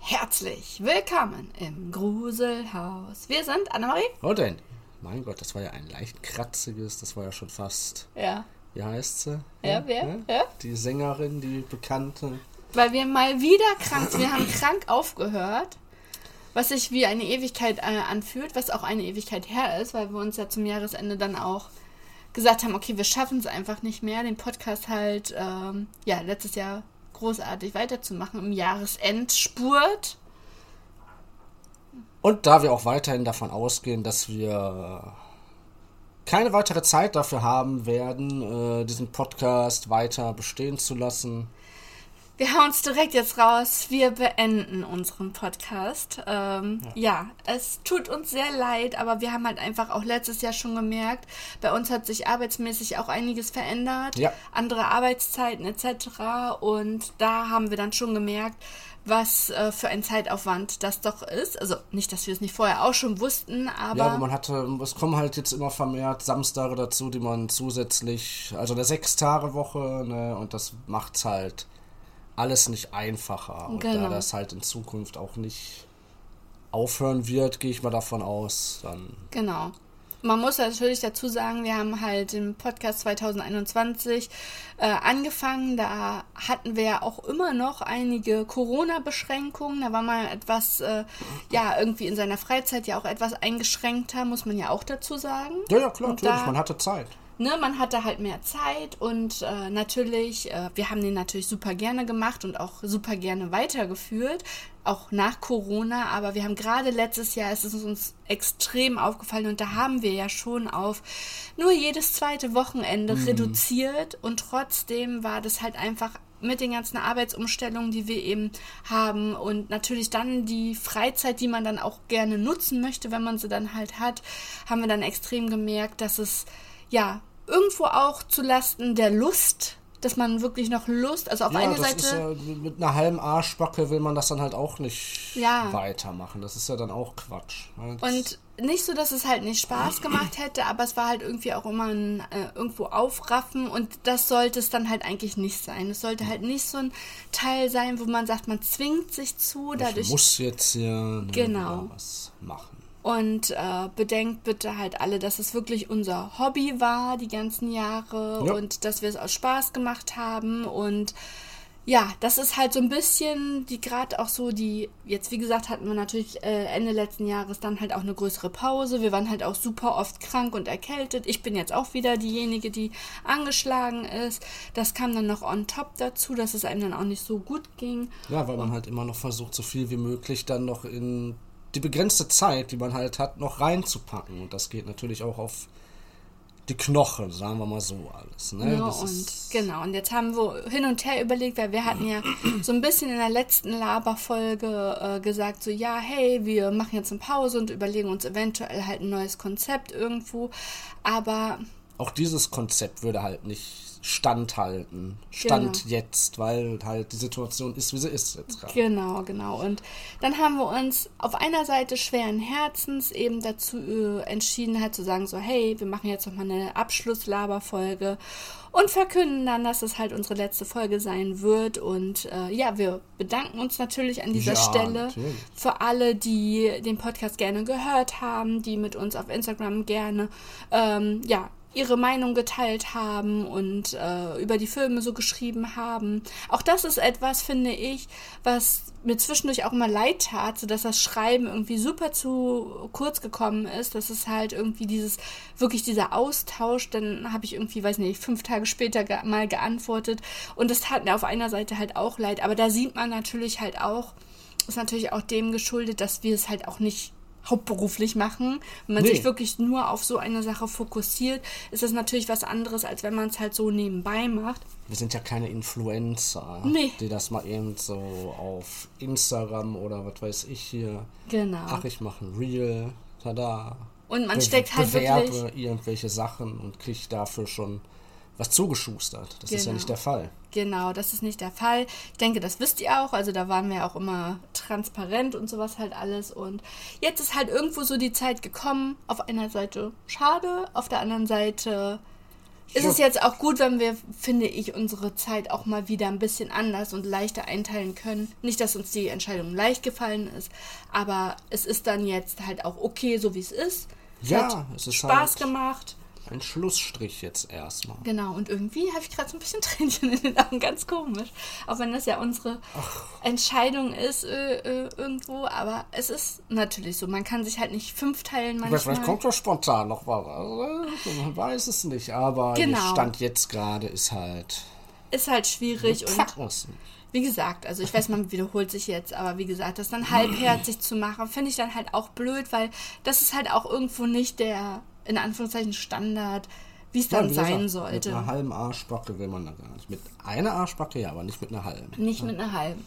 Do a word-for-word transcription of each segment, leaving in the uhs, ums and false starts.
Herzlich willkommen im Gruselhaus. Wir sind Annemarie. Und denn? Mein Gott, das war ja ein leicht kratziges, das war ja schon fast... Ja. Wie heißt sie? Ja, wer? Ja? Ja? Die Sängerin, die Bekannte. Weil wir mal wieder krank sind. Wir haben krank aufgehört, was sich wie eine Ewigkeit äh, anfühlt, was auch eine Ewigkeit her ist, weil wir uns ja zum Jahresende dann auch gesagt haben, okay, wir schaffen es einfach nicht mehr, den Podcast halt, ähm, ja, letztes Jahr großartig weiterzumachen im Jahresendspurt. Und da wir auch weiterhin davon ausgehen, dass wir keine weitere Zeit dafür haben werden, äh, diesen Podcast weiter bestehen zu lassen. Wir hauen es direkt jetzt raus. Wir beenden unseren Podcast. Ähm, ja. ja, es tut uns sehr leid, aber wir haben halt einfach auch letztes Jahr schon gemerkt, bei uns hat sich arbeitsmäßig auch einiges verändert. Ja. Andere Arbeitszeiten et cetera. Und da haben wir dann schon gemerkt, was äh, für ein Zeitaufwand das doch ist. Also nicht, dass wir es nicht vorher auch schon wussten, aber... Ja, aber man hatte, es kommen halt jetzt immer vermehrt Samstage dazu, die man zusätzlich, also eine Sechs-Tage-Woche, ne, und das macht's halt alles nicht einfacher. Und genau. da das halt in Zukunft auch nicht aufhören wird, gehe ich mal davon aus, dann... Genau. Man muss natürlich dazu sagen, wir haben halt im Podcast zwanzig einundzwanzig äh, angefangen. Da hatten wir ja auch immer noch einige Corona-Beschränkungen. Da war man etwas, äh, ja, irgendwie in seiner Freizeit ja auch etwas eingeschränkter, muss man ja auch dazu sagen. Ja, ja, klar, und natürlich, da, man hatte Zeit. Ne, man hatte halt mehr Zeit und äh, natürlich, äh, wir haben den natürlich super gerne gemacht und auch super gerne weitergeführt, auch nach Corona, aber wir haben gerade letztes Jahr, es ist uns extrem aufgefallen und da haben wir ja schon auf nur jedes zweite Wochenende mhm. reduziert und trotzdem war das halt einfach mit den ganzen Arbeitsumstellungen, die wir eben haben und natürlich dann die Freizeit, die man dann auch gerne nutzen möchte, wenn man sie dann halt hat, haben wir dann extrem gemerkt, dass es ja, irgendwo auch zu Lasten der Lust, dass man wirklich noch Lust, also auf ja, eine das Seite... Ist ja, mit einer halben Arschbacke will man das dann halt auch nicht ja. weitermachen. Das ist ja dann auch Quatsch. Das und nicht so, dass es halt nicht Spaß gemacht hätte, aber es war halt irgendwie auch immer ein äh, irgendwo Aufraffen und das sollte es dann halt eigentlich nicht sein. Es sollte halt nicht so ein Teil sein, wo man sagt, man zwingt sich zu. Dadurch ich muss jetzt hier ne, genau. was machen. Und äh, bedenkt bitte halt alle, dass es wirklich unser Hobby war, die ganzen Jahre ja. und dass wir es aus Spaß gemacht haben und ja, das ist halt so ein bisschen die gerade auch so die, jetzt wie gesagt hatten wir natürlich äh, Ende letzten Jahres dann halt auch eine größere Pause, wir waren halt auch super oft krank und erkältet, ich bin jetzt auch wieder diejenige, die angeschlagen ist, das kam dann noch on top dazu, dass es einem dann auch nicht so gut ging. Ja, weil man halt immer noch versucht, so viel wie möglich dann noch in die begrenzte Zeit, die man halt hat, noch reinzupacken. Und das geht natürlich auch auf die Knochen, sagen wir mal so alles. Ne? Ja, das und ist genau. Und jetzt haben wir hin und her überlegt, weil wir hatten ja so ein bisschen in der letzten Laberfolge äh, gesagt, so ja, hey, wir machen jetzt eine Pause und überlegen uns eventuell halt ein neues Konzept irgendwo. Aber auch dieses Konzept würde halt nicht standhalten. Stand genau. jetzt, weil halt die Situation ist, wie sie ist jetzt gerade. Genau, genau. Und dann haben wir uns auf einer Seite schweren Herzens eben dazu äh, entschieden, halt zu sagen, so hey, wir machen jetzt nochmal eine Abschlusslaberfolge und verkünden dann, dass es halt unsere letzte Folge sein wird. Und äh, ja, wir bedanken uns natürlich an dieser ja, Stelle natürlich. für alle, die den Podcast gerne gehört haben, die mit uns auf Instagram gerne, ähm, ja, ihre Meinung geteilt haben und äh, über die Filme so geschrieben haben. Auch das ist etwas, finde ich, was mir zwischendurch auch immer leid tat, so dass das Schreiben irgendwie super zu kurz gekommen ist. Das ist halt irgendwie dieses, wirklich dieser Austausch. Dann habe ich irgendwie, weiß nicht, fünf Tage später ge- mal geantwortet und das tat mir auf einer Seite halt auch leid. Aber da sieht man natürlich halt auch, ist natürlich auch dem geschuldet, dass wir es halt auch nicht hauptberuflich machen. Wenn man nee. sich wirklich nur auf so eine Sache fokussiert, ist das natürlich was anderes, als wenn man es halt so nebenbei macht. Wir sind ja keine Influencer, nee. die das mal eben so auf Instagram oder was weiß ich hier. Genau. Ach, ich mache ein Reel, tada. Und man Be- steckt halt bewerbe wirklich irgendwelche Sachen und kriege dafür schon was zugeschustert. Das genau. ist ja nicht der Fall. Genau, das ist nicht der Fall. Ich denke, das wisst ihr auch. Also da waren wir auch immer transparent und sowas halt alles. Und jetzt ist halt irgendwo so die Zeit gekommen. Auf einer Seite schade, auf der anderen Seite ist es jetzt auch gut, wenn wir, finde ich, unsere Zeit auch mal wieder ein bisschen anders und leichter einteilen können. Nicht, dass uns die Entscheidung leicht gefallen ist, aber es ist dann jetzt halt auch okay, so wie es ist. Es Ja, hat es ist Spaß halt gemacht. ein Schlussstrich jetzt erstmal. Genau, und irgendwie habe ich gerade so ein bisschen Tränchen in den Augen, ganz komisch. Auch wenn das ja unsere Ach. Entscheidung ist äh, äh, irgendwo, aber es ist natürlich so. Man kann sich halt nicht fünf teilen manchmal. Vielleicht kommt doch spontan noch was. Also, man weiß es nicht, aber genau. der Stand jetzt gerade ist halt... Ist halt schwierig und... nicht. Wie gesagt, also ich weiß, man wiederholt sich jetzt, aber wie gesagt, das dann halbherzig zu machen, finde ich dann halt auch blöd, weil das ist halt auch irgendwo nicht der, in Anführungszeichen, Standard, wie es dann ja, sein gesagt, sollte. Mit einer halben Arschbacke will man da gar nicht. Mit einer Arschbacke, ja, aber nicht mit einer halben. Nicht ja. mit einer halben.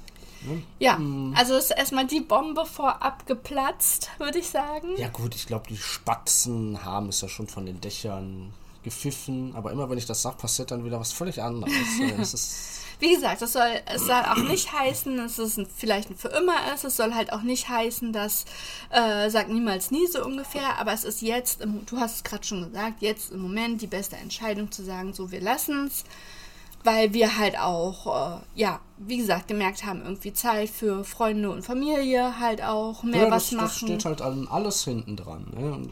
Ja, also ist erstmal die Bombe vorab geplatzt, würde ich sagen. Ja gut, ich glaube, die Spatzen haben es ja schon von den Dächern gepfiffen, aber immer wenn ich das sage, passiert dann wieder was völlig anderes. Es ist Wie gesagt, das soll, es soll auch nicht heißen, dass es ein, vielleicht ein für immer ist. Es soll halt auch nicht heißen, dass, äh, sag niemals nie so ungefähr, aber es ist jetzt, im, du hast es gerade schon gesagt, jetzt im Moment die beste Entscheidung zu sagen, so wir lassen es, weil wir halt auch, äh, ja, wie gesagt, gemerkt haben, irgendwie Zeit für Freunde und Familie halt auch, mehr ja, was das, machen. Das steht halt an alles hinten dran, ne? Und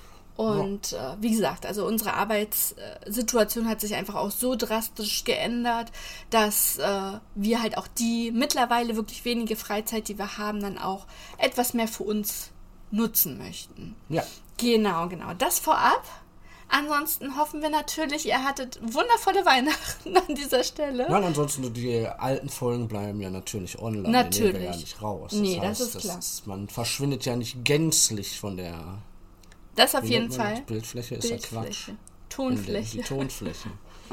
Und äh, wie gesagt, also unsere Arbeitssituation hat sich einfach auch so drastisch geändert, dass äh, wir halt auch die mittlerweile wirklich wenige Freizeit, die wir haben, dann auch etwas mehr für uns nutzen möchten. Ja. Genau, genau. Das vorab. Ansonsten hoffen wir natürlich, ihr hattet wundervolle Weihnachten an dieser Stelle. Nein, ansonsten die alten Folgen bleiben ja natürlich online. Natürlich. Die nehmen wir ja nicht raus. Das nee, heißt, das ist das klar. Ist, man verschwindet ja nicht gänzlich von der... Das auf Wie jeden nennt man Fall. das? Bildfläche ist Bildfläche. ja Quatsch. Tonfläche. Die Tonfläche.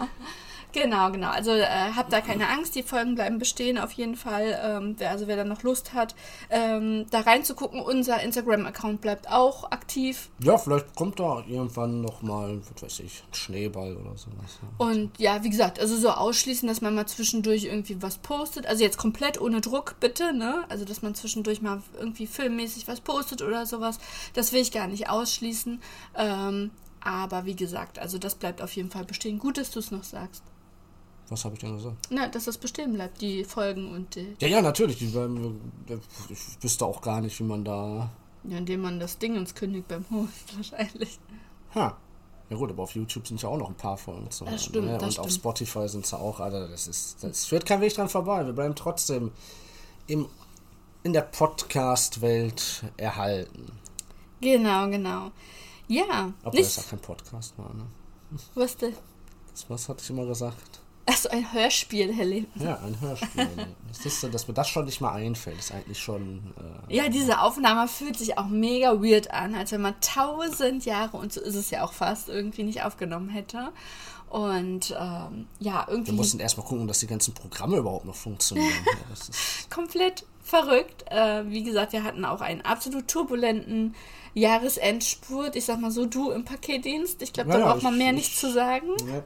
Genau, genau. Also äh, habt da keine Angst, die Folgen bleiben bestehen auf jeden Fall. Ähm, wer, also wer da noch Lust hat, ähm, da reinzugucken, unser Instagram-Account bleibt auch aktiv. Ja, vielleicht kommt da irgendwann nochmal, was weiß ich, ein Schneeball oder sowas. Ja. Und ja, wie gesagt, also so ausschließen, dass man mal zwischendurch irgendwie was postet. Also jetzt komplett ohne Druck, bitte, ne? Also dass man zwischendurch mal irgendwie filmmäßig was postet oder sowas. Das will ich gar nicht ausschließen. Ähm, aber wie gesagt, also das bleibt auf jeden Fall bestehen. Gut, dass du es noch sagst. Was habe ich denn gesagt? Na, dass das bestehen bleibt, die Folgen und die... Ja, ja, natürlich. Die bleiben, ich wüsste auch gar nicht, wie man da... Ja, indem man das Ding ins kündigt beim Host wahrscheinlich. Ha. Ja gut, aber auf YouTube sind ja auch noch ein paar Folgen zu hören. Das stimmt, ne? das Und stimmt. auf Spotify sind sie auch. Also das ist, das führt kein Weg dran vorbei. Wir bleiben trotzdem im, in der Podcast-Welt erhalten. Genau, genau. Ja. Obwohl nicht... das ja kein Podcast war, ne? Was denn? Das, was hatte ich immer gesagt? Achso, ein Hörspiel, Herr Lehmann. Ja, ein Hörspiel. Das ist so, dass mir das schon nicht mal einfällt, ist eigentlich schon... Äh, Ja, diese Aufnahme fühlt sich auch mega weird an, als wenn man tausend Jahre, und so ist es ja auch fast, irgendwie nicht aufgenommen hätte. Und ähm, ja, irgendwie... Wir mussten erstmal gucken, dass die ganzen Programme überhaupt noch funktionieren. Ja, das ist komplett verrückt. Äh, wie gesagt, wir hatten auch einen absolut turbulenten Jahresendspurt. Ich sag mal so, du im Paketdienst. Ich glaube, Ja, da ja, braucht man ich- mehr ich- nicht zu sagen. ja,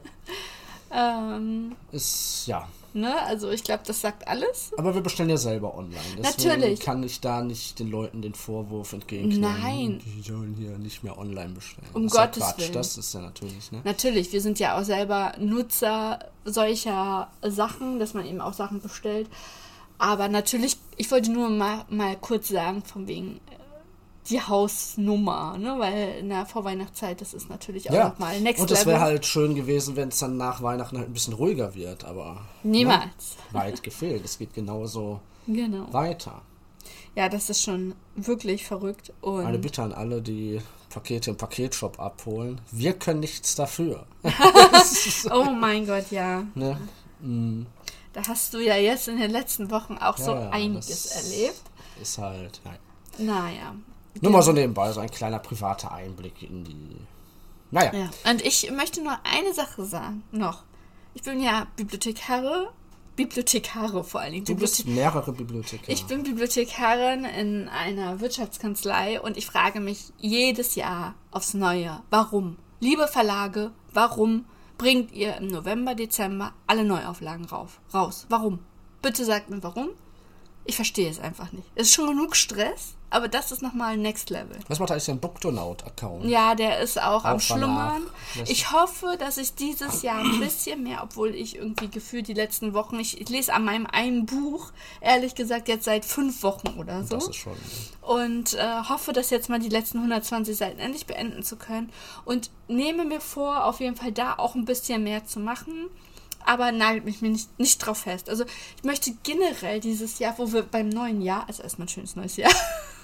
Ähm, ist, ja. ne? Also ich glaube, das sagt alles. Aber wir bestellen ja selber online. Deswegen Natürlich. kann ich da nicht den Leuten den Vorwurf entgegenknallen. Nein. Die sollen hier nicht mehr online bestellen. Um das ist ja Gottes Quatsch. Willen. Das ist ja natürlich, ne? Natürlich, wir sind ja auch selber Nutzer solcher Sachen, dass man eben auch Sachen bestellt. Aber natürlich, ich wollte nur mal, mal kurz sagen, von wegen äh, die Hausnummer, ne? Weil in der Vorweihnachtszeit, das ist natürlich auch Ja, nochmal Next und es Level. wäre halt schön gewesen, wenn es dann nach Weihnachten halt ein bisschen ruhiger wird, aber Niemals. Ne, weit gefehlt. Es geht genauso Genau. weiter. Ja, das ist schon wirklich verrückt. Und Eine Bitte an alle, die Pakete im Paketshop abholen. Wir können nichts dafür. oh mein Gott, ja. Ne? Mm, Da hast du ja jetzt in den letzten Wochen auch so ja, ja, einiges das erlebt. Ist halt, nein. Naja. Nur mal so nebenbei, so ein kleiner privater Einblick in die... Naja, Ja, und ich möchte nur eine Sache sagen, noch. Ich bin ja Bibliothekare, Bibliothekare vor allen Dingen. du bist Bibliothe- mehrere Bibliotheken. ich bin Bibliothekarin in einer Wirtschaftskanzlei und ich frage mich jedes Jahr aufs Neue, warum? Liebe Verlage, warum bringt ihr im November, Dezember alle Neuauflagen rauf, raus? Warum? Bitte sagt mir warum. Ich verstehe es einfach nicht. Es ist schon genug Stress, aber das ist nochmal Next Level. Was macht eigentlich dein Buktonaut-Account? Ja, der ist auch, auch am Schlummern. Danach. Ich hoffe, dass ich dieses Jahr ein bisschen mehr, obwohl ich irgendwie gefühlt die letzten Wochen, ich, ich lese an meinem einen Buch, ehrlich gesagt, jetzt seit fünf Wochen oder so. Das ist schon. Und äh, hoffe, das jetzt mal die letzten hundertzwanzig Seiten endlich beenden zu können. Und nehme mir vor, auf jeden Fall da auch ein bisschen mehr zu machen. Aber nagelt mich mir nicht, nicht drauf fest. Also ich möchte generell dieses Jahr, wo wir beim neuen Jahr, also erstmal ein schönes neues Jahr,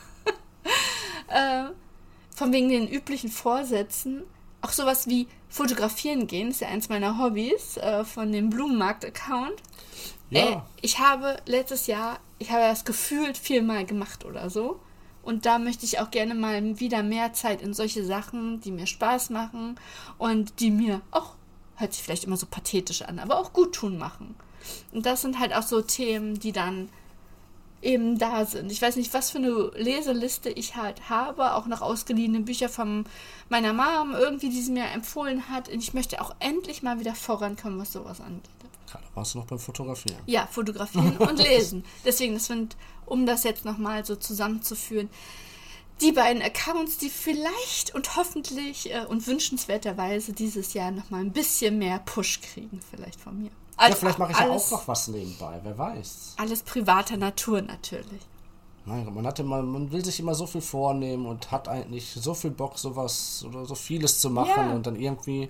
äh, von wegen den üblichen Vorsätzen, auch sowas wie fotografieren gehen, ist ja eins meiner Hobbys, äh, von dem Blumenmarkt-Account. Ja. Äh, ich habe letztes Jahr, ich habe das gefühlt viermal gemacht oder so. Und da möchte ich auch gerne mal wieder mehr Zeit in solche Sachen, die mir Spaß machen und die mir auch, hört sich vielleicht immer so pathetisch an, aber auch gut tun machen. Und das sind halt auch so Themen, die dann eben da sind. Ich weiß nicht, was für eine Leseliste ich halt habe, auch noch ausgeliehene Bücher von meiner Mom, irgendwie, die sie mir empfohlen hat. Und ich möchte auch endlich mal wieder vorankommen, was sowas angeht. Gerade warst du noch beim Fotografieren. Ja, fotografieren und lesen. Deswegen, das sind, um das jetzt nochmal so zusammenzuführen, die beiden Accounts, die vielleicht und hoffentlich äh, und wünschenswerterweise dieses Jahr nochmal ein bisschen mehr Push kriegen, vielleicht von mir. Also ja, vielleicht mache ich alles, ja auch noch was nebenbei, wer weiß. Alles privater Natur natürlich. Nein, man hat immer, man will sich immer so viel vornehmen und hat eigentlich so viel Bock, sowas oder so vieles zu machen Ja. und dann irgendwie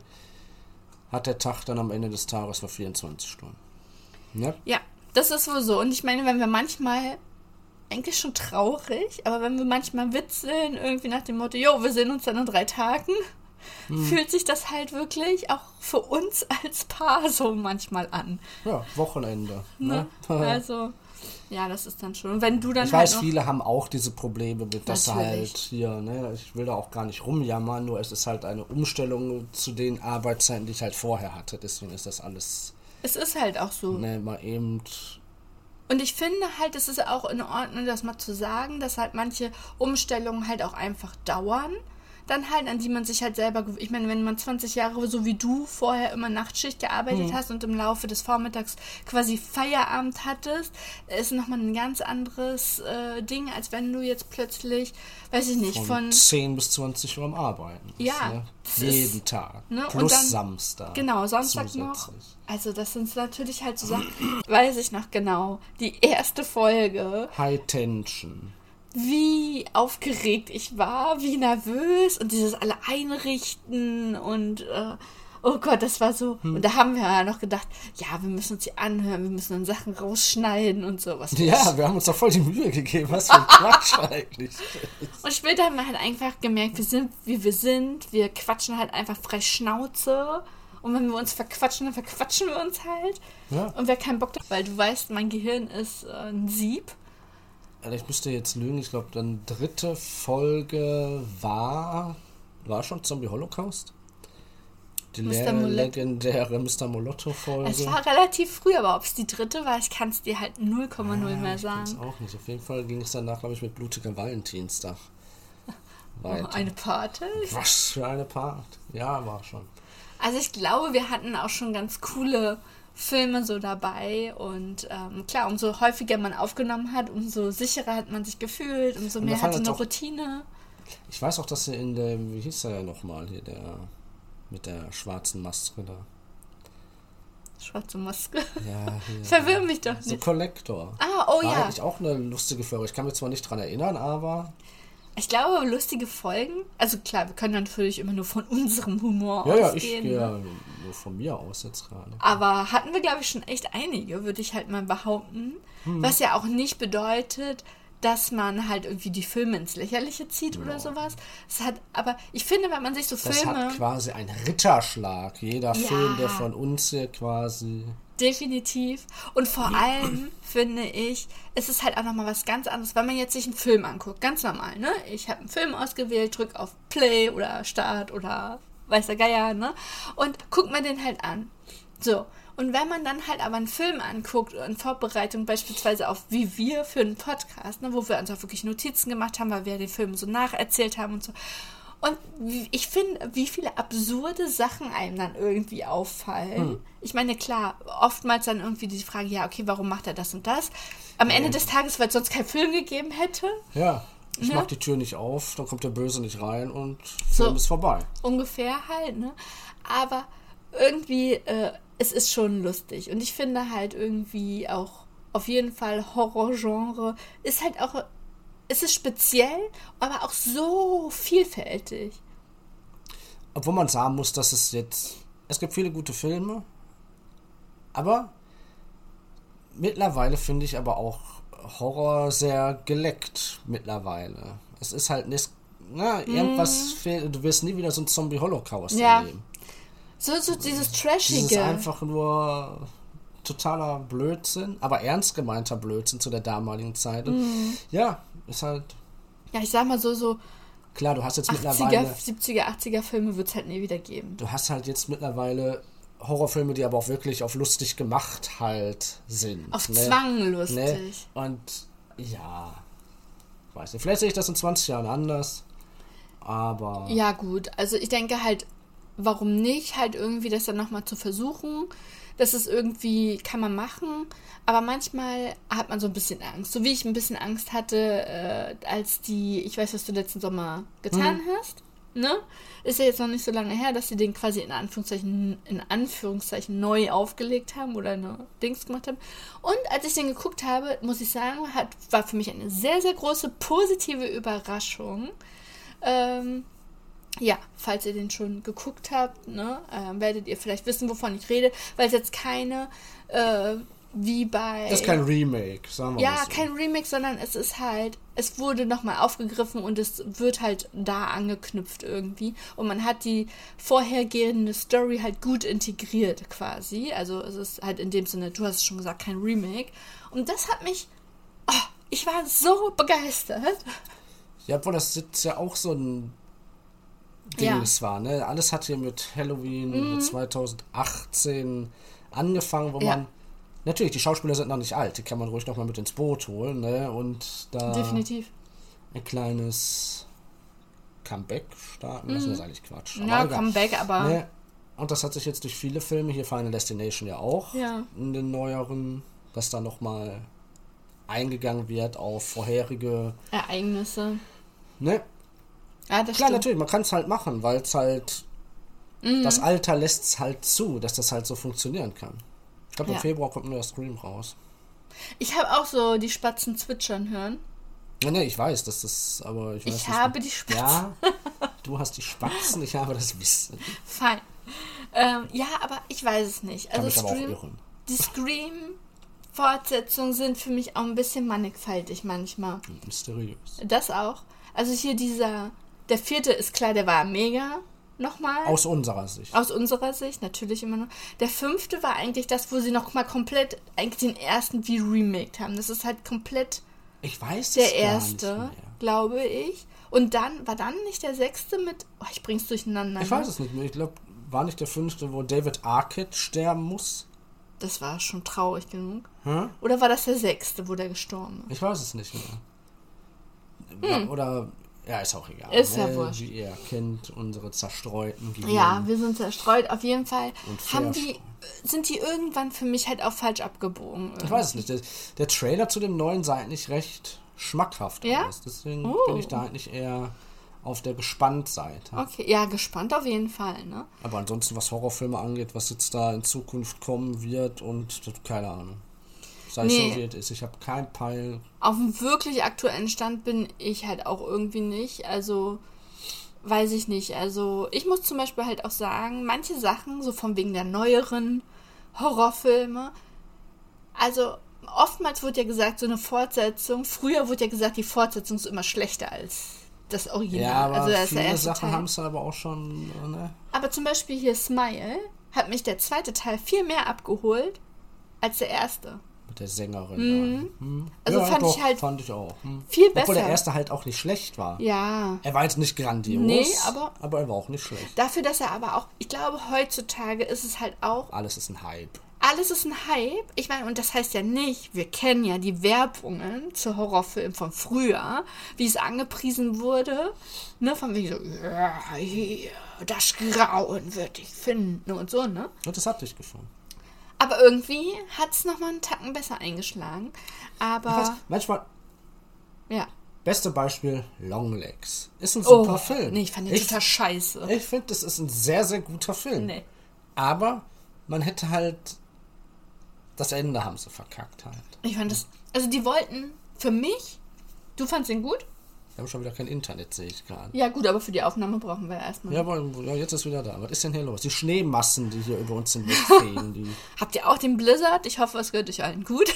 hat der Tag dann am Ende des Tages nur vierundzwanzig Stunden. Ne? Ja, das ist wohl so. Und ich meine, wenn wir manchmal, eigentlich schon traurig, aber wenn wir manchmal witzeln, irgendwie nach dem Motto, jo, wir sehen uns dann in drei Tagen, hm. fühlt sich das halt wirklich auch für uns als Paar so manchmal an. Ja, Wochenende. Ne? Ne? Also, ja, das ist dann schon. Und wenn du dann ich halt weiß, noch, viele haben auch diese Probleme mit, dass sie Natürlich. halt hier, ne, ich will da auch gar nicht rumjammern, nur es ist halt eine Umstellung zu den Arbeitszeiten, die ich halt vorher hatte. Deswegen ist das alles, es ist halt auch so. ne, mal eben. Und ich finde halt, es ist auch in Ordnung, das mal zu sagen, dass halt manche Umstellungen halt auch einfach dauern. Dann halt, an die man sich halt selber, ich meine, wenn man zwanzig Jahre, so wie du, vorher immer Nachtschicht gearbeitet Mhm. hast und im Laufe des Vormittags quasi Feierabend hattest, ist nochmal ein ganz anderes äh, Ding, als wenn du jetzt plötzlich, weiß ich nicht, Von, von... zehn bis zwanzig Uhr am Arbeiten. bist, Ja, Ne? das Jeden ist- Tag. ne, und Plus dann- Samstag. Genau, Samstag noch. zusätzlich. Also das sind natürlich halt so Sachen, weiß ich noch genau. Die erste Folge, High Tension. wie aufgeregt ich war, wie nervös und dieses alle einrichten und äh, oh Gott, das war so. Hm. Und da haben wir ja noch gedacht, ja, wir müssen uns die anhören, wir müssen dann Sachen rausschneiden und sowas. Ja, wir haben uns doch voll die Mühe gegeben, was für ein Quatsch eigentlich. Und später haben wir halt einfach gemerkt, wir sind, wie wir sind, wir quatschen halt einfach frei Schnauze. Und wenn wir uns verquatschen, dann verquatschen wir uns halt. Ja. Und wer keinen Bock hat, weil du weißt, mein Gehirn ist äh, ein Sieb. Also ich müsste jetzt lügen, ich glaube, dann dritte Folge war, war schon Zombie Holocaust? Die Mister le- Molotto. legendäre Mister Molotto-Folge. Es war relativ früh, aber ob es die dritte war, ich kann es dir halt null Komma null mehr Ich weiß sagen. auch nicht. Auf jeden Fall ging es danach, glaube ich, mit blutiger Valentinstag Oh, weiter. eine Party? Was für eine Part. Ja, war schon. Also ich glaube, wir hatten auch schon ganz coole Filme so dabei und ähm, klar, umso häufiger man aufgenommen hat, umso sicherer hat man sich gefühlt, umso Und mehr da fallen hatte eine jetzt auch- Routine. Ich weiß auch, dass sie in dem, wie hieß der ja nochmal hier, der mit der schwarzen Maske da. Schwarze Maske. Ja, hier. Verwirr mich doch So nicht. Collector. Ah, oh War ja. eigentlich auch eine lustige Folge. Ich kann mich zwar nicht dran erinnern, aber Ich glaube, lustige Folgen, also klar, wir können natürlich immer nur von unserem Humor ja, ja, ich ausgehen. gehe ne? ja nur von mir aus jetzt gerade. Aber hatten wir, glaube ich, schon echt einige, würde ich halt mal behaupten. Hm. Was ja auch nicht bedeutet, dass man halt irgendwie die Filme ins Lächerliche zieht oder Ja. sowas. Es hat, aber ich finde, wenn man sich so Das Filme... hat quasi einen Ritterschlag. Jeder Ja. Film, der von uns hier quasi... Definitiv. Und vor allem finde ich, es ist halt auch nochmal was ganz anderes, wenn man jetzt sich einen Film anguckt. Ganz normal, ne? Ich habe einen Film ausgewählt, drück auf Play oder Start oder weiß der Geier, ne? Und guck mir den halt an. So. Und wenn man dann halt aber einen Film anguckt, in Vorbereitung beispielsweise auf wie wir für einen Podcast, ne, wo wir uns auch wirklich Notizen gemacht haben, weil wir den Film so nacherzählt haben und so. Und wie- ich finde, wie viele absurde Sachen einem dann irgendwie auffallen. Hm. Ich meine, klar, oftmals dann irgendwie die Frage, ja, okay, warum macht er das und das? Am Ende des Tages, weil es sonst keinen Film gegeben hätte. Ja, Ich ne? mach die Tür nicht auf, dann kommt der Böse nicht rein und Film So. ist vorbei. Ungefähr halt, ne? Aber irgendwie, äh, es ist schon lustig. Und ich finde halt irgendwie auch auf jeden Fall Horrorgenre ist halt auch, es ist speziell, aber auch so vielfältig. Obwohl man sagen muss, dass es jetzt, es gibt viele gute Filme, aber mittlerweile finde ich aber auch Horror sehr geleckt mittlerweile. Es ist halt nicht, na, irgendwas fehlt, du wirst nie wieder so ein Zombie-Holocaust Ja. erleben. So, so dieses Trashige. Dieses einfach nur totaler Blödsinn, aber ernst gemeinter Blödsinn zu der damaligen Zeit. Und Mhm. ja, ist halt, Ja, ich sag mal so, so klar, du hast jetzt achtziger, mittlerweile, siebziger, achtziger Filme wird es halt nie wieder geben. du hast halt jetzt mittlerweile Horrorfilme, die aber auch wirklich auf lustig gemacht halt sind. Auf ne? Zwang Ne? lustig. Und ja, weiß nicht, vielleicht sehe ich das in zwanzig Jahren anders, aber Ja, gut. Also ich denke halt, warum nicht, halt irgendwie das dann nochmal zu versuchen. Das ist irgendwie, kann man machen, aber manchmal hat man so ein bisschen Angst. So wie ich ein bisschen Angst hatte, äh, als die, ich weiß, was du letzten Sommer getan Mhm. hast, ne? Ist ja jetzt noch nicht so lange her, dass sie den quasi in Anführungszeichen, in Anführungszeichen neu aufgelegt haben oder eine Dings gemacht haben. Und als ich den geguckt habe, muss ich sagen, hat, war für mich eine sehr, sehr große positive Überraschung. Ähm, ja, falls ihr den schon geguckt habt, ne, äh, werdet ihr vielleicht wissen, wovon ich rede, weil es jetzt keine, äh, wie bei... das ist kein Remake, sagen wir Ja, mal so. kein Remix, sondern es ist halt, es wurde nochmal aufgegriffen und es wird halt da angeknüpft irgendwie. Und man hat die vorhergehende Story halt gut integriert quasi. Also es ist halt in dem Sinne, du hast es schon gesagt, kein Remake. Und das hat mich, oh, ich war so begeistert. Ja, obwohl das jetzt ja auch so ein Dings Ja. war, ne? Alles hat hier mit Halloween zweitausendachtzehn angefangen, wo Ja. man, natürlich, die Schauspieler sind noch nicht alt, die kann man ruhig noch mal mit ins Boot holen, ne? Und da Definitiv. ein kleines Comeback starten lassen, das ist eigentlich Quatsch. Aber Ja, egal. Comeback, aber... Ne? Und das hat sich jetzt durch viele Filme, hier Final Destination ja auch, Ja. in den neueren, dass da noch mal eingegangen wird auf vorherige, Ereignisse. ne? Ja, das Klar, stimmt. natürlich, man kann es halt machen, weil es halt, Mhm. das Alter lässt es halt zu, dass das halt so funktionieren kann. Ich glaube, im Ja. Februar kommt ein neuer Scream raus. Ich habe auch so die Spatzen zwitschern hören. Ja, ne, ich weiß, dass das, aber ich weiß Ich nicht. habe die Spatzen. Ja, du hast die Spatzen, ich habe das Wissen. Fein. Ähm, ja, aber ich weiß es nicht. Kann Also mich aber auch Scream, irren. die Scream-Fortsetzungen sind für mich auch ein bisschen mannigfaltig manchmal. Mysteriös. Das auch. Also hier dieser, der vierte ist klar, der war mega. Nochmal. Aus unserer Sicht. Aus unserer Sicht, natürlich immer noch. Der fünfte war eigentlich das, wo sie noch mal komplett, eigentlich den ersten wie remaked haben. Das ist halt komplett Ich weiß der es gar erste, nicht mehr. glaube ich. Und dann, war dann nicht der sechste mit, oh, ich bring's durcheinander. Ich ne? weiß es nicht mehr. Ich glaube, war nicht der fünfte, wo David Arquette sterben muss? Das war schon traurig genug. Hm? Oder war das der sechste, wo der gestorben ist? Ich weiß es nicht mehr. Oder, ja, ist auch egal. Hm. Ist ja ne? wurscht. Wie ihr kennt, unsere zerstreuten Gehirne. Ja, wir sind zerstreut. Auf jeden Fall Und haben die, verstreut. sind die irgendwann für mich halt auch falsch abgebogen. Ich weiß es nicht. Der, der Trailer zu dem neuen sah eigentlich recht schmackhaft Ja? aus. Deswegen Oh. bin ich da eigentlich eher auf der Gespannt-Seite. Okay, ja, gespannt auf jeden Fall, ne? Aber ansonsten, was Horrorfilme angeht, was jetzt da in Zukunft kommen wird und keine Ahnung. Sei es Nee. so wie es ist. Ich habe keinen Peil. Auf dem wirklich aktuellen Stand bin ich halt auch irgendwie nicht. Also, weiß ich nicht. Also, ich muss zum Beispiel halt auch sagen, manche Sachen, so von wegen der neueren Horrorfilme, also oftmals wird ja gesagt, so eine Fortsetzung, früher wurde ja gesagt, die Fortsetzung ist immer schlechter als das Original. Ja, aber also, das ist der viele erste Sachen Teil. haben es aber auch schon, ne? Aber zum Beispiel hier Smile hat mich der zweite Teil viel mehr abgeholt als der erste. Mit der Sängerin. Mhm. Da. Hm. Also ja, fand doch, ich halt fand ich auch. Hm. viel Obwohl besser. der erste halt auch nicht schlecht war. Ja. Er war jetzt nicht grandios, Nee, aber- aber er war auch nicht schlecht. Dafür, dass er aber auch, ich glaube, heutzutage ist es halt auch, Alles ist ein Hype. alles ist ein Hype. Ich meine, und das heißt ja nicht, wir kennen ja die Werbungen zu Horrorfilmen von früher, wie es angepriesen wurde. Ne, von wegen so, ja, hier, das Grauen wird dich finden und so, ne? Und das hat dich gefallen. Aber irgendwie hat es nochmal einen Tacken besser eingeschlagen. Ich weiß, Aber, manchmal, ja. Beste Beispiel, Longlegs. Ist ein super Oh, Film. nee, ich fand den ich, total scheiße. Ich finde, das ist ein sehr, sehr guter Film. Nee. Aber man hätte halt... Das Ende haben sie verkackt halt. Ich fand das... Also die wollten für mich... Du fandst den gut? Wir haben schon wieder kein Internet, sehe ich gerade. Ja gut, aber für die Aufnahme brauchen wir erstmal. Ja, aber ja, jetzt ist wieder da. Was ist denn hier los? Die Schneemassen, die hier über uns hinwegfegen. Die Habt ihr auch den Blizzard? Ich hoffe, es geht euch allen gut.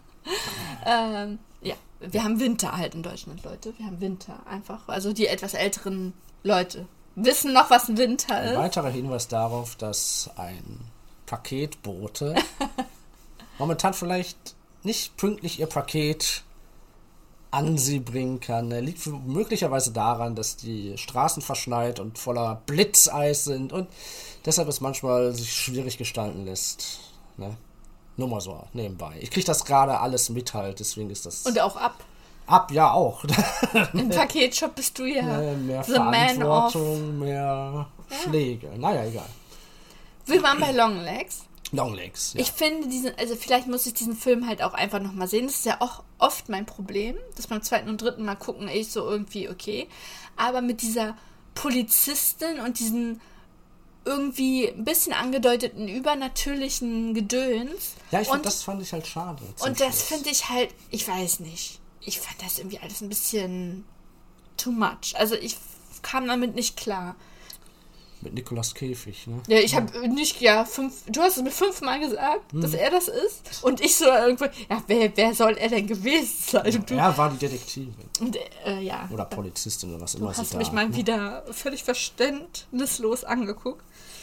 ähm, ja, wir haben Winter halt in Deutschland, Leute. Wir haben Winter einfach. Also die etwas älteren Leute wissen noch, was ein Winter Ein ist. weiterer Hinweis darauf, dass ein Paketbote momentan vielleicht nicht pünktlich ihr Paket an sie bringen kann. Er liegt möglicherweise daran, dass die Straßen verschneit und voller Blitzeis sind und deshalb es manchmal sich schwierig gestalten lässt. Ne? Nur mal so nebenbei. Ich kriege das gerade alles mit halt, deswegen ist das... Und auch ab. Ab, ja auch. Im Paketshop bist du ja Ne, mehr the man of... Verantwortung, mehr Schläge. Naja, egal. Wir waren bei Longlegs. Longlegs, ja. Ich finde diesen, also vielleicht muss ich diesen Film halt auch einfach nochmal sehen. Das ist ja auch oft mein Problem, dass beim zweiten und dritten Mal gucken ich so irgendwie okay. Aber mit dieser Polizistin und diesen irgendwie ein bisschen angedeuteten übernatürlichen Gedöns. Ja, ich und, find, das fand ich halt schade. Und das finde ich halt, ich weiß nicht. Ich fand das irgendwie alles ein bisschen too much. Also ich kam damit nicht klar. Mit Nicolas Käfig, ne? Ja, ich habe nicht, ja, fünf, du hast es mir fünfmal gesagt, hm. dass er das ist. Und ich so irgendwo, ja, wer, wer soll er denn gewesen sein? Und du, Er war die Detektivin. und, äh, ja. Oder Polizistin oder was Du immer sie hast da. mich mal ne? wieder völlig verständnislos angeguckt.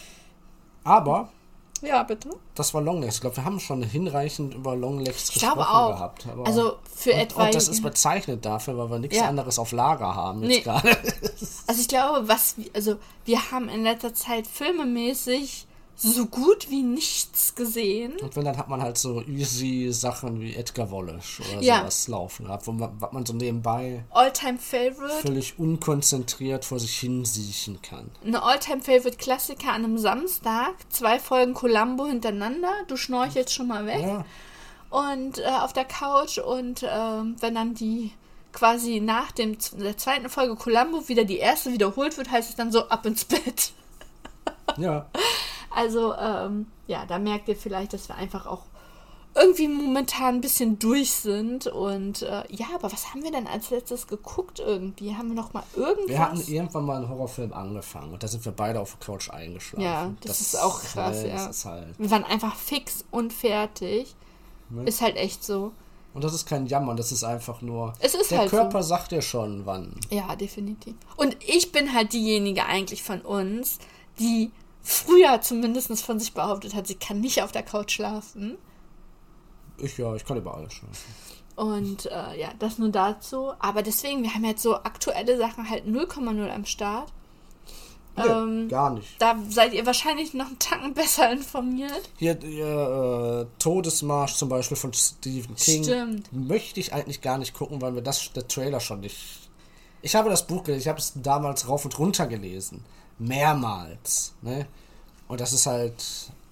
Aber Ja, bitte. das war Longlegs. Ich glaube, wir haben schon hinreichend über Longlegs Ich gesprochen glaube auch. gehabt. Aber Also für und, etwa. und das ist bezeichnet dafür, weil wir nichts Ja. anderes auf Lager haben jetzt Nee. gerade. Also ich glaube, was, wir- also wir haben in letzter Zeit filmemäßig so gut wie nichts gesehen. Und wenn, dann hat man halt so easy Sachen wie Edgar Wallace oder Ja. sowas laufen gehabt, wo man, was man so nebenbei Alltime Favorite. völlig unkonzentriert vor sich hin siechen kann. Eine Alltime-Favorite-Klassiker an einem Samstag. Zwei Folgen Columbo hintereinander. Du schnorchelst schon mal weg. Ja, Und äh, auf der Couch. Und ähm, wenn dann die quasi nach dem, der zweiten Folge Columbo wieder die erste wiederholt wird, heißt es dann so ab ins Bett. ja. Also, ähm, ja, da merkt ihr vielleicht, dass wir einfach auch irgendwie momentan ein bisschen durch sind. Und äh, ja, aber was haben wir denn als letztes geguckt irgendwie? Haben wir noch mal irgendwas? Wir hatten irgendwann mal einen Horrorfilm angefangen und da sind wir beide auf der Couch eingeschlafen. Ja, das ist auch krass, ne, ja. Das ist halt, Wir waren einfach fix und fertig. Ne? Ist halt echt so. und das ist kein Jammern, das ist einfach nur... Es ist der halt Körper sagt dir schon, wann. Ja, definitiv. Und ich bin halt diejenige eigentlich von uns, die früher zumindest von sich behauptet hat, sie kann nicht auf der Couch schlafen. Ich ja, ich kann überall schlafen. Und äh, ja, das nur dazu. Aber deswegen, wir haben jetzt so aktuelle Sachen halt null Komma null am Start. Nee, Ähm, gar nicht. Da seid ihr wahrscheinlich noch einen Tacken besser informiert. Hier, hier äh, Todesmarsch zum Beispiel von Stephen King. Stimmt. Möchte ich eigentlich gar nicht gucken, weil mir das der Trailer schon nicht... Ich habe das Buch gelesen, ich habe es damals rauf und runter gelesen. Mehrmals. Ne? Und das ist halt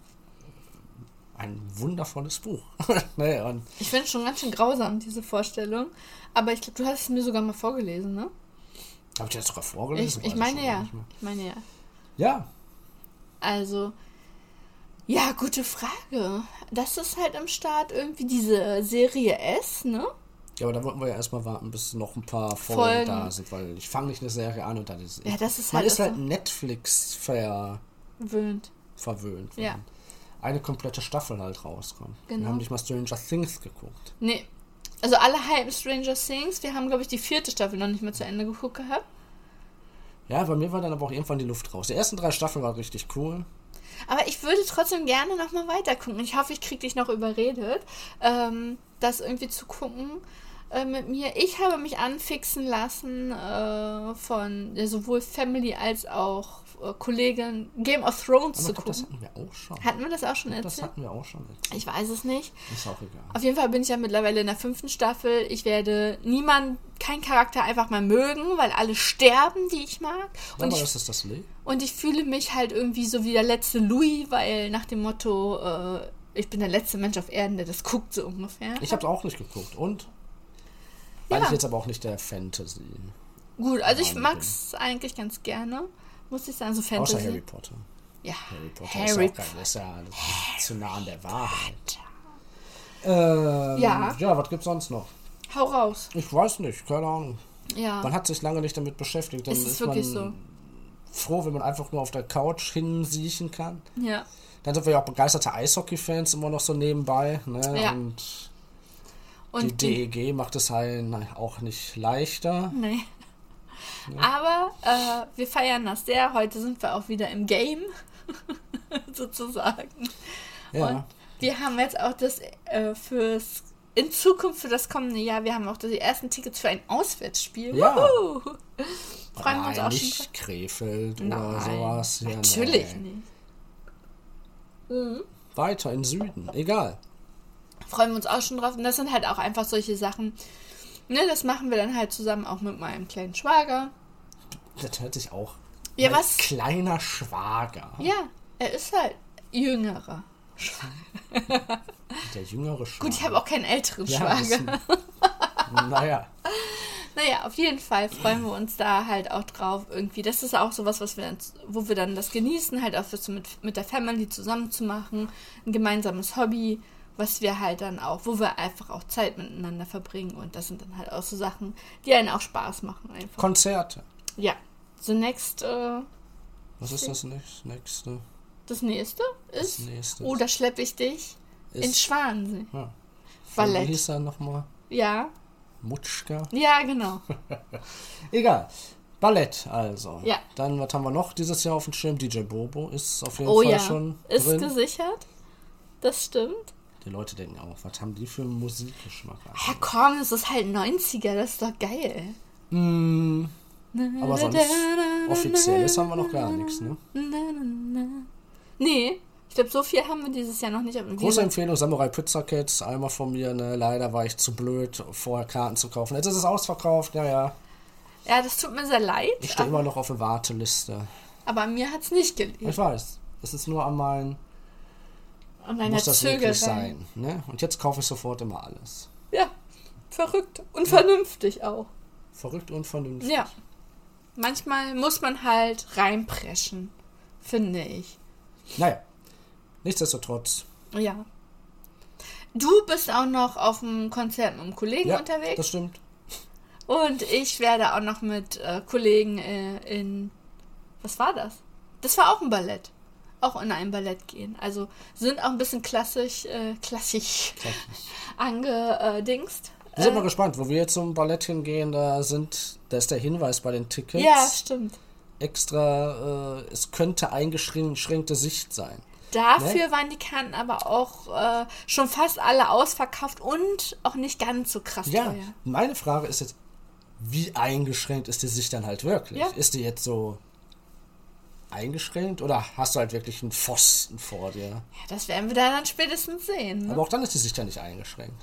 ein wundervolles Buch. ne? Und Ich finde es schon ganz schön grausam, diese Vorstellung. Aber ich glaube, du hast es mir sogar mal vorgelesen, ne? habe ich das sogar Ich, vorgelesen? ich Weiß meine schon ja. nicht mehr. Ich meine ja. Ja, Also, ja, gute Frage. Das ist halt am Start irgendwie diese Serie S, ne? ja, aber da wollten wir ja erstmal warten, bis noch ein paar Folgen, Folgen. da sind, weil ich fange nicht eine Serie an und dann ist Ja, das ist man halt ist auch halt so Netflix ver, Wöhnt. verwöhnt. wenn Ja. Eine komplette Staffel halt rauskommt. Genau. Wir haben nicht mal Stranger Things geguckt. Nee. Also alle hypen Stranger Things. Wir haben, glaube ich, die vierte Staffel noch nicht mehr zu Ende geguckt gehabt. Ja, bei mir war dann aber auch irgendwann die Luft raus. Die ersten drei Staffeln waren richtig cool. Aber ich würde trotzdem gerne noch mal weiter gucken. Ich hoffe, ich kriege dich noch überredet, ähm, das irgendwie zu gucken äh, mit mir. Ich habe mich anfixen lassen äh, von ja, sowohl Family als auch äh, Kollegen Game of Thrones Aber zu ich glaube, das gucken. hatten wir auch schon. Hatten wir das auch schon Ich glaub, das erzählt? hatten wir auch schon erzählt. Ich weiß es nicht. Ist auch egal. Auf jeden Fall bin ich ja mittlerweile in der fünften Staffel. Ich werde niemand, keinen Charakter einfach mal mögen, weil alle sterben, die ich mag. Und Aber ich, das ist das Lee. und ich fühle mich halt irgendwie so wie der letzte Louis, weil nach dem Motto, äh, ich bin der letzte Mensch auf Erden, der das guckt, so ungefähr. Ich habe es auch nicht geguckt. Und? Weil Ja. ich jetzt aber auch nicht der Fantasy. Gut, also ich Mann, mag's eigentlich ganz gerne, muss ich sagen, so Fantasy. Außer Harry Potter. Ja, Harry Potter Harry ist auch geil. Das ist ja das ist zu nah an der Wahrheit. Ähm, Ja. Ja, was gibt's sonst noch? Hau raus. Ich weiß nicht, keine Ahnung. Ja, Man hat sich lange nicht damit beschäftigt. Dann es ist ist wirklich man so. froh, wenn man einfach nur auf der Couch hinsiechen kann. Ja. Dann sind wir ja auch begeisterte Eishockey-Fans immer noch so nebenbei. Ne? Ja. Und, Und die D E G macht es halt auch nicht leichter. Nee. Aber äh, wir feiern das sehr. Heute sind wir auch wieder im Game, sozusagen. Ja. Und wir haben jetzt auch das äh, fürs, in Zukunft für das kommende Jahr, wir haben auch die ersten Tickets für ein Auswärtsspiel. Ja. Wuhu! Freuen wir uns Nein, auch schon. nicht Krefeld oder Nein, sowas. Ja, natürlich nee. nicht. Mhm. Weiter in Süden, egal. Freuen wir uns auch schon drauf. Und das sind halt auch einfach solche Sachen. Ne, das machen wir dann halt zusammen auch mit meinem kleinen Schwager. Das hört sich auch. Ja, Mein was? Kleiner Schwager. Ja, er ist halt jüngerer. Der jüngere Schwager. Gut, ich habe auch keinen älteren ja, Schwager. das- Naja. Naja, auf jeden Fall freuen wir uns da halt auch drauf irgendwie. Das ist auch sowas, was wir dann, wo wir dann das genießen, halt auch so mit, mit der Family zusammen zu machen. Ein gemeinsames Hobby, was wir halt dann auch, wo wir einfach auch Zeit miteinander verbringen. Und das sind dann halt auch so Sachen, die einen auch Spaß machen einfach. Konzerte. Ja. So next, äh, Was ist das nächste? nächste? das nächste Das ist, nächste oh, da schleppe ich dich ist, in Schwansee. ja. Ballett. Wie hieß er nochmal? Ja, Mutschka? ja, genau. Egal. Ballett also. Ja. Dann, was haben wir noch dieses Jahr auf dem Schirm? D J Bobo ist auf jeden Oh Fall ja, schon ist drin. gesichert. Das stimmt. Die Leute denken auch, was haben die für einen Musikgeschmack? Ja, komm, es ist halt neunziger, das ist doch geil. Mm, aber sonst offizielles haben wir noch gar nichts, ne? Nee, ich glaube, so viel haben wir dieses Jahr noch nicht. Aber Große wir- Empfehlung, Samurai Pizza Cats, einmal von mir, ne? Leider war ich zu blöd, vorher Karten zu kaufen. Jetzt ist es ausverkauft, ja, ja. Ja, das tut mir sehr leid. Ich stehe aber, immer noch auf der Warteliste. aber mir hat es nicht gelegen. Ich weiß, es ist nur an meinen, An meiner muss das Zögerei. wirklich sein, ne? Und jetzt kaufe ich sofort immer alles. Ja, verrückt und vernünftig auch. Verrückt und vernünftig. Ja. Manchmal muss man halt reinpreschen, finde ich. Naja, nichtsdestotrotz. Ja. Du bist auch noch auf dem Konzert mit einem Kollegen Ja, unterwegs. das stimmt. Und ich werde auch noch mit äh, Kollegen äh, in... Was war das? Das war auch ein Ballett. Auch in ein Ballett gehen. Also sind auch ein bisschen klassisch, äh, klassisch angedingst. Wir sind mal gespannt, wo wir jetzt zum Ballett hingehen, da sind, da ist der Hinweis bei den Tickets. Ja, stimmt. Extra, äh, es könnte eingeschränkte Sicht sein. Dafür Ne? waren die Karten aber auch äh, schon fast alle ausverkauft und auch nicht ganz so krass Ja, teuer. meine Frage ist jetzt, wie eingeschränkt ist die Sicht dann halt wirklich? Ja. Ist die jetzt so eingeschränkt oder hast du halt wirklich einen Pfosten vor dir? Ja, das werden wir dann spätestens sehen. Ne? Aber auch dann ist die Sicht ja nicht eingeschränkt.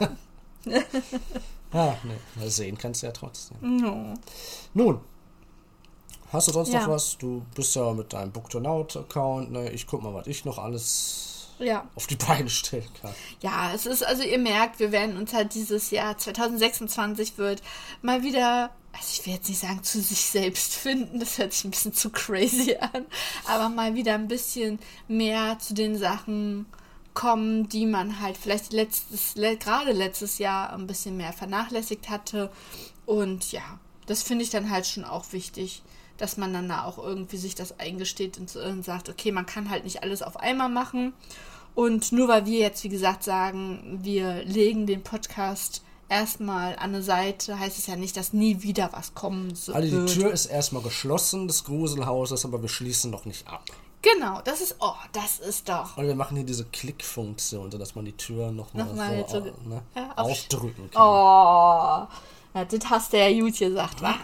Ja, nee, mal sehen kannst du ja trotzdem. No. Nun, hast du sonst Ja. noch was? Du bist ja mit deinem Booktonaut-Account, ne? Ich guck mal, was ich noch alles Ja. auf die Beine stellen kann. Ja, es ist, also ihr merkt, wir werden uns halt dieses Jahr zwanzig sechsundzwanzig wird mal wieder, also ich will jetzt nicht sagen, zu sich selbst finden, das hört sich ein bisschen zu crazy an, aber mal wieder ein bisschen mehr zu den Sachen kommen, die man halt vielleicht letztes, le- gerade letztes Jahr ein bisschen mehr vernachlässigt hatte. Und ja, das finde ich dann halt schon auch wichtig, dass man dann da auch irgendwie sich das eingesteht und, so- und sagt, okay, man kann halt nicht alles auf einmal machen. Und nur weil wir jetzt, wie gesagt, sagen, wir legen den Podcast erstmal an eine Seite, heißt es ja nicht, dass nie wieder was kommen so- Also wird. die Tür ist erstmal geschlossen des Gruselhauses, aber wir schließen noch nicht ab. Genau, das ist, oh, das ist doch. Und wir machen hier diese Klickfunktion, sodass man die Tür nochmal Nochmal so, so- ne, ja, auf- aufdrücken kann. Oh, ja, das hast du ja gut gesagt, wa?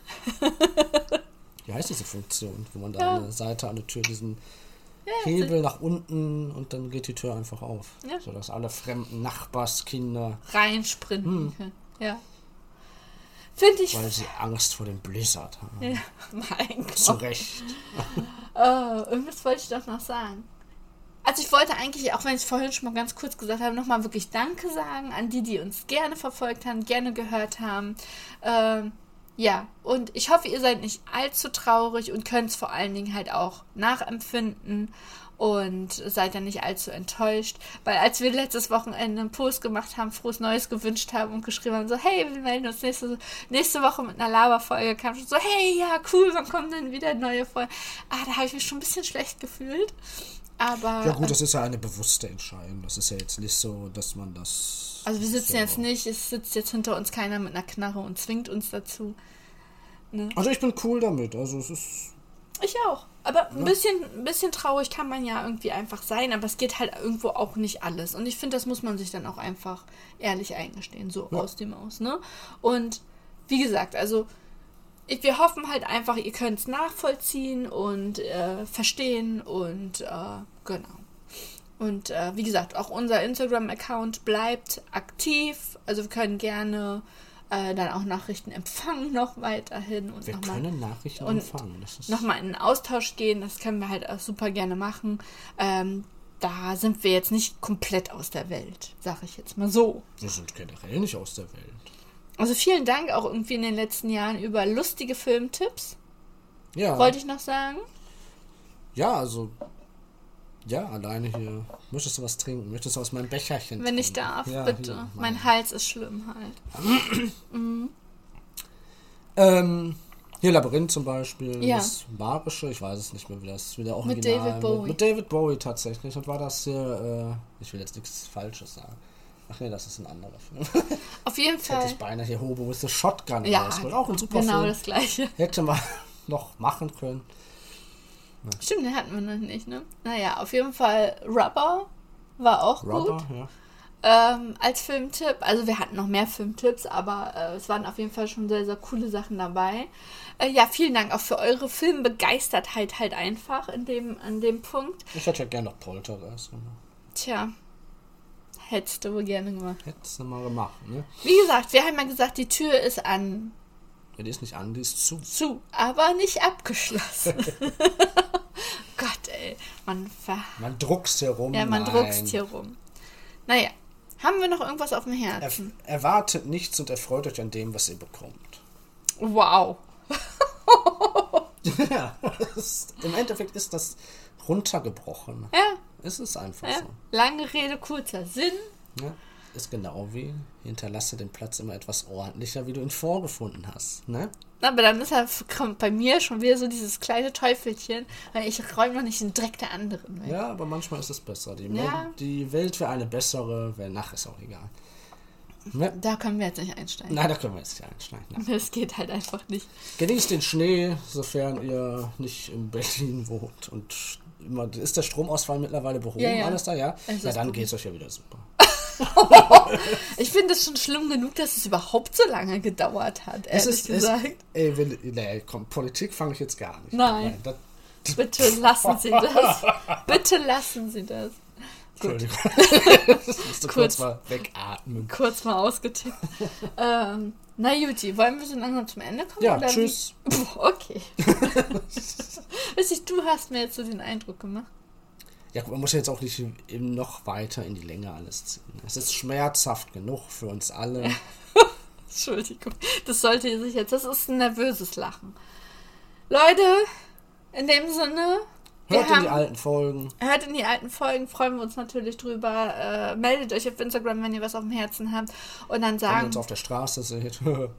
Wie heißt diese Funktion, wo man da Ja. an der Seite an der Tür diesen Hebel nach unten und dann geht die Tür einfach auf. Ja. Sodass alle fremden Nachbarskinder, Reinsprinten können. Ja. Finde ich. weil sie Angst vor dem Blizzard haben. Ja, mein Zu Gott. Recht. Oh, irgendwas wollte ich doch noch sagen. Also ich wollte eigentlich, auch wenn ich es vorhin schon mal ganz kurz gesagt habe, nochmal wirklich Danke sagen an die, die uns gerne verfolgt haben, gerne gehört haben. Ähm, ja, und ich hoffe, ihr seid nicht allzu traurig und könnt es vor allen Dingen halt auch nachempfinden und seid dann nicht allzu enttäuscht. Weil als wir letztes Wochenende einen Post gemacht haben, frohes Neues gewünscht haben und geschrieben haben, so hey, wir melden uns nächste, nächste Woche mit einer Laberfolge, kam schon so, hey, ja, cool, wann kommt denn wieder eine neue Folge? Ah, da habe ich mich schon ein bisschen schlecht gefühlt. Aber, ja gut, das ist ja eine bewusste Entscheidung. Das ist ja jetzt nicht so, dass man das... Also wir sitzen so jetzt nicht, es sitzt jetzt hinter uns keiner mit einer Knarre und zwingt uns dazu. Ne? Also ich bin cool damit. Also es ist... Ich auch. Aber ein Ja. bisschen, ein bisschen traurig kann man ja irgendwie einfach sein, aber es geht halt irgendwo auch nicht alles. Und ich finde, das muss man sich dann auch einfach ehrlich eingestehen, so Ja. aus dem Aus, ne? Und wie gesagt, also ich, wir hoffen halt einfach, ihr könnt es nachvollziehen und äh, verstehen und äh, genau. Und äh, wie gesagt, auch unser Instagram-Account bleibt aktiv. Also wir können gerne äh, dann auch Nachrichten empfangen noch weiterhin. Und Wir noch mal, können Nachrichten und empfangen. Das ist nochmal in den Austausch gehen. Das können wir halt auch super gerne machen. Ähm, da sind wir jetzt nicht komplett aus der Welt, sag ich jetzt mal so. wir sind generell nicht aus der Welt. Also vielen Dank auch irgendwie in den letzten Jahren über lustige Filmtipps, Ja, wollte ich noch sagen. ja, also... Ja, alleine hier. Möchtest du was trinken? Möchtest du aus meinem Becherchen Wenn ich trinken? darf, Ja, bitte. hier, Mein Hals ist schlimm halt. Ähm, hier Labyrinth zum Beispiel, Ja. das Magische, ich weiß es nicht mehr, wie das wieder original. Mit David Bowie. Mit, mit David Bowie tatsächlich. Und war das hier, äh, ich will jetzt nichts Falsches sagen. Ach nee, das ist ein anderer Film. Auf jeden Jetzt hätte Fall. ich beinahe hier Hobo with the Shotgun Ja, rausgeholt. Auch ein super genau Film. das Gleiche. Hätte man noch machen können. Stimmt, den hatten wir noch nicht, ne? Naja, auf jeden Fall Rubber war auch Rubber, gut. ja. Ähm, als Filmtipp. Also wir hatten noch mehr Filmtipps, aber äh, es waren auf jeden Fall schon sehr, sehr coole Sachen dabei. Äh, ja, vielen Dank auch für eure Filmbegeistertheit halt einfach in dem, an dem Punkt. Ich hätte ja gerne noch Poltergeist gemacht. Tja, hättest du wohl gerne gemacht. Hättest du mal gemacht, ne? Wie gesagt, wir haben ja gesagt, die Tür ist an Ja, die ist nicht an, die ist zu. zu, aber nicht abgeschlossen. Gott, ey. Man ver... Man druckst hier rum. Ja, man Nein. druckst hier rum. Naja, haben wir noch irgendwas auf dem Er, Herzen? erwartet nichts und erfreut euch an dem, was ihr bekommt. Wow. Ja, das, im Endeffekt ist das runtergebrochen. Ja, Es ist einfach ja. so. Lange Rede, kurzer Sinn. Ja, ist genau wie, hinterlasse den Platz immer etwas ordentlicher, wie du ihn vorgefunden hast. Ne? Aber dann ist er, kommt bei mir schon wieder so dieses kleine Teufelchen, weil ich räume noch nicht den Dreck der anderen weg. Ja, aber manchmal ist es besser. Die, Ja. Welt, die Welt wäre eine bessere, wer nach ist auch egal. Ne? Da können wir jetzt nicht einsteigen. Nein, da können wir jetzt nicht einschneiden. Nein. Das geht halt einfach nicht. Genießt den Schnee, sofern ihr nicht in Berlin wohnt. Und immer, ist der Stromausfall mittlerweile behoben? Ja, ja. Alles da, ja? Es Ja, ist dann gut. geht es euch ja wieder super. Ich finde es schon schlimm genug, dass es überhaupt so lange gedauert hat, Es ehrlich ist, gesagt. Es, ey, wenn, nee, komm, Politik fange ich jetzt gar nicht. Nein. das, Bitte lassen Sie das. Bitte lassen Sie das. Gut. Entschuldigung. Ich musste Kurz. kurz mal wegatmen. Kurz mal ausgetippt. ähm, na Juti, wollen wir so langsam zum Ende kommen? Ja, oder tschüss. Wie? Puh, okay. Weißt du, du hast mir jetzt so den Eindruck gemacht. Ja, guck, man muss ja jetzt auch nicht eben noch weiter in die Länge alles ziehen. Es ist schmerzhaft genug für uns alle. Entschuldigung. Das sollte sich jetzt, das ist ein nervöses Lachen. Leute, in dem Sinne, wir Hört in haben, die alten Folgen. hört in die alten Folgen, freuen wir uns natürlich drüber. Äh, meldet euch auf Instagram, wenn ihr was auf dem Herzen habt. Und dann Wenn ihr sagen, uns auf der Straße seht.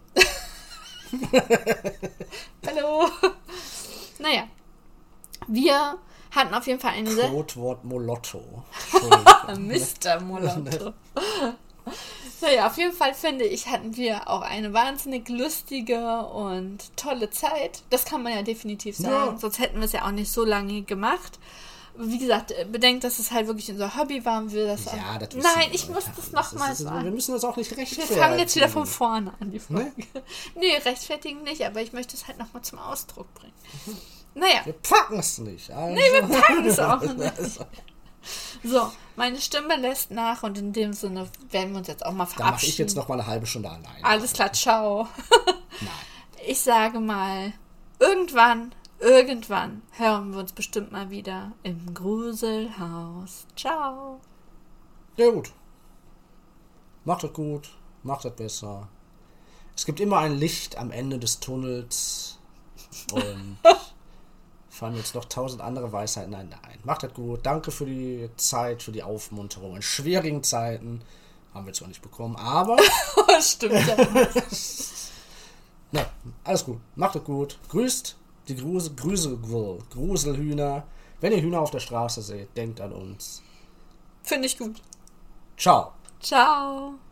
hallo. Naja, wir hatten auf jeden Fall eine sehr... Codewort Molotto. Mister Molotto. Naja, auf jeden Fall finde ich, hatten wir auch eine wahnsinnig lustige und tolle Zeit. Das kann man ja definitiv sagen. Ja. Sonst hätten wir es ja auch nicht so lange gemacht. Wie gesagt, bedenkt, dass es halt wirklich unser Hobby war und wir das Ja, auch... das wissen Nein, wir. ich muss das Das nochmal ist- sagen. Wir müssen das auch nicht Wir rechtfertigen. fangen jetzt wieder von vorne an, die Folge. Ne? Nee, rechtfertigen nicht, aber ich möchte es halt nochmal zum Ausdruck bringen. Naja, Wir packen es nicht. Also. nee, wir packen es auch nicht. So, meine Stimme lässt nach und in dem Sinne werden wir uns jetzt auch mal Da verabschieden. mache ich jetzt noch mal eine halbe Stunde allein. Alles klar, ciao. Nein. Ich sage mal, irgendwann irgendwann hören wir uns bestimmt mal wieder im Gruselhaus. Ciao. Ja gut. Macht das gut, macht das besser. Es gibt immer ein Licht am Ende des Tunnels und fallen jetzt noch tausend andere Weisheiten ein. Nein, macht das gut. Danke für die Zeit, für die Aufmunterung. In schwierigen Zeiten haben wir zwar nicht bekommen, aber... Stimmt ja. Ne, alles gut. Macht das gut. Grüßt die Grusel, Grusel, Gruselhühner. Wenn ihr Hühner auf der Straße seht, denkt an uns. Finde ich gut. Ciao. Ciao.